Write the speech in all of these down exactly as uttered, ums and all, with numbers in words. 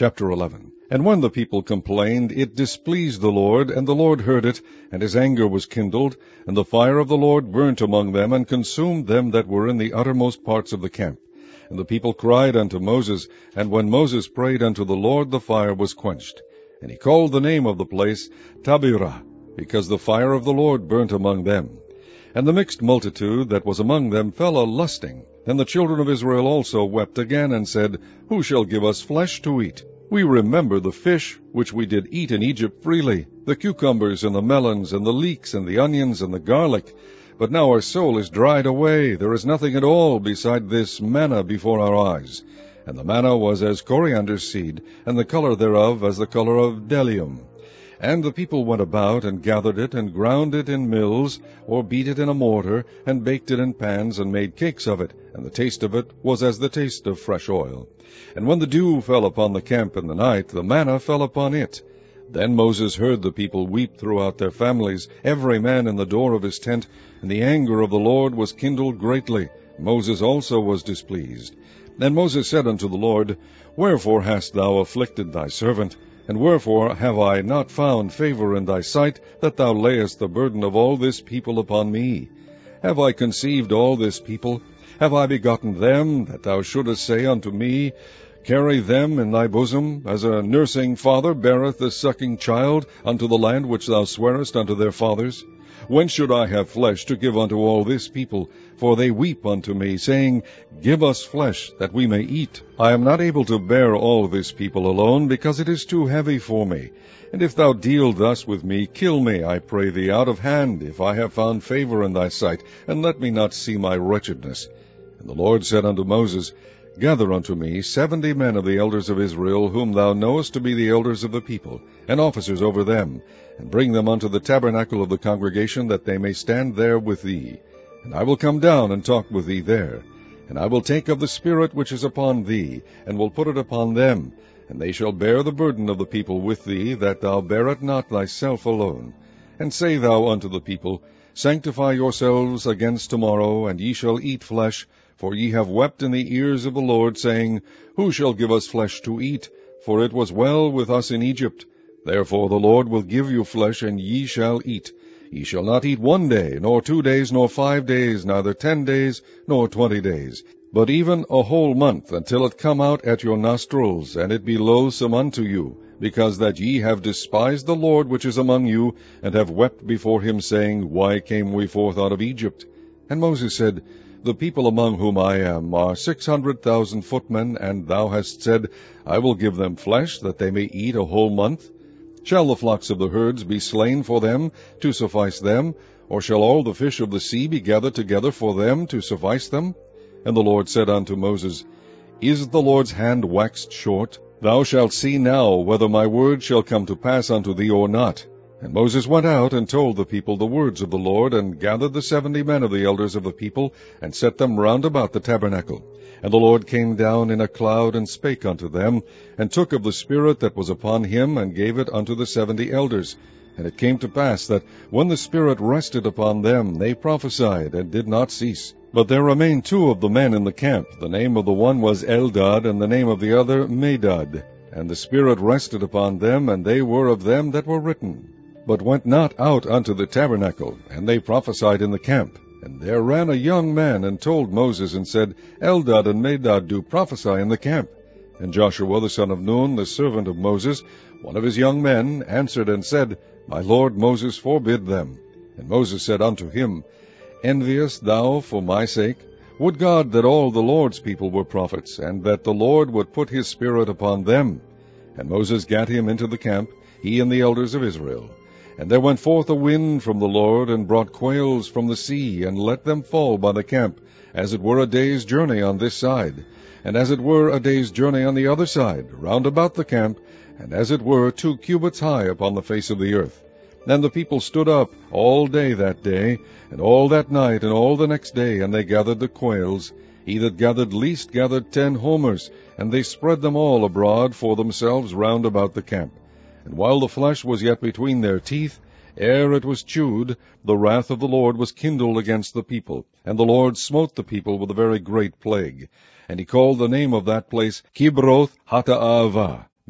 Chapter eleven. And when the people complained, it displeased the Lord, and the Lord heard it, and his anger was kindled, and the fire of the Lord burnt among them, and consumed them that were in the uttermost parts of the camp. And the people cried unto Moses, and when Moses prayed unto the Lord, the fire was quenched. And he called the name of the place Taberah, because the fire of the Lord burnt among them. And the mixed multitude that was among them fell a lusting. And the children of Israel also wept again, and said, Who shall give us flesh to eat? We remember the fish which we did eat in Egypt freely, the cucumbers and the melons and the leeks and the onions and the garlic. But now our soul is dried away. There is nothing at all beside this manna before our eyes. And the manna was as coriander seed, and the color thereof as the color of bdellium. And the people went about, and gathered it, and ground it in mills, or beat it in a mortar, and baked it in pans, and made cakes of it, and the taste of it was as the taste of fresh oil. And when the dew fell upon the camp in the night, the manna fell upon it. Then Moses heard the people weep throughout their families, every man in the door of his tent, and the anger of the Lord was kindled greatly. Moses also was displeased. And Moses said unto the Lord, Wherefore hast thou afflicted thy servant? And wherefore have I not found favor in thy sight, that thou layest the burden of all this people upon me? Have I conceived all this people? Have I begotten them, that thou shouldest say unto me, Carry them in thy bosom, as a nursing father beareth the sucking child, unto the land which thou swarest unto their fathers? Whence should I have flesh to give unto all this people? For they weep unto me, saying, Give us flesh, that we may eat. I am not able to bear all this people alone, because it is too heavy for me. And if thou deal thus with me, kill me, I pray thee, out of hand, if I have found favor in thy sight, and let me not see my wretchedness. And the Lord said unto Moses, Gather unto me seventy men of the elders of Israel, whom thou knowest to be the elders of the people, and officers over them, and bring them unto the tabernacle of the congregation, that they may stand there with thee. And I will come down and talk with thee there. And I will take of the Spirit which is upon thee, and will put it upon them, and they shall bear the burden of the people with thee, that thou bear it not thyself alone. And say thou unto the people, Sanctify yourselves against tomorrow, and ye shall eat flesh, for ye have wept in the ears of the Lord, saying, Who shall give us flesh to eat? For it was well with us in Egypt. Therefore the Lord will give you flesh, and ye shall eat. Ye shall not eat one day, nor two days, nor five days, neither ten days, nor twenty days, but even a whole month, until it come out at your nostrils, and it be loathsome unto you, because that ye have despised the Lord which is among you, and have wept before him, saying, Why came we forth out of Egypt? And Moses said, The people among whom I am are six hundred thousand footmen, and thou hast said, I will give them flesh, that they may eat a whole month. Shall the flocks of the herds be slain for them, to suffice them? Or shall all the fish of the sea be gathered together for them, to suffice them? And the Lord said unto Moses, Is the Lord's hand waxed short? Thou shalt see now whether my word shall come to pass unto thee or not. And Moses went out, and told the people the words of the Lord, and gathered the seventy men of the elders of the people, and set them round about the tabernacle. And the Lord came down in a cloud, and spake unto them, and took of the Spirit that was upon him, and gave it unto the seventy elders. And it came to pass that, when the Spirit rested upon them, they prophesied, and did not cease. But there remained two of the men in the camp. The name of the one was Eldad, and the name of the other Medad. And the Spirit rested upon them, and they were of them that were written, but went not out unto the tabernacle, and they prophesied in the camp. And there ran a young man, and told Moses, and said, Eldad and Medad do prophesy in the camp. And Joshua the son of Nun, the servant of Moses, one of his young men, answered and said, My lord Moses forbid them. And Moses said unto him, Enviest thou for my sake? Would God that all the Lord's people were prophets, and that the Lord would put his Spirit upon them. And Moses gat him into the camp, he and the elders of Israel. And there went forth a wind from the Lord, and brought quails from the sea, and let them fall by the camp, as it were a day's journey on this side, and as it were a day's journey on the other side, round about the camp, and as it were two cubits high upon the face of the earth. And the people stood up all day that day, and all that night, and all the next day, and they gathered the quails. He that gathered least gathered ten homers, and they spread them all abroad for themselves round about the camp. And while the flesh was yet between their teeth, ere it was chewed, the wrath of the Lord was kindled against the people, and the Lord smote the people with a very great plague. And he called the name of that place Kibroth Hattaavah,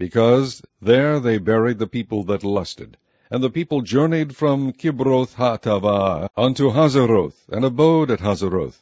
because there they buried the people that lusted. And the people journeyed from Kibroth Hattaavah unto Hazeroth, and abode at Hazeroth.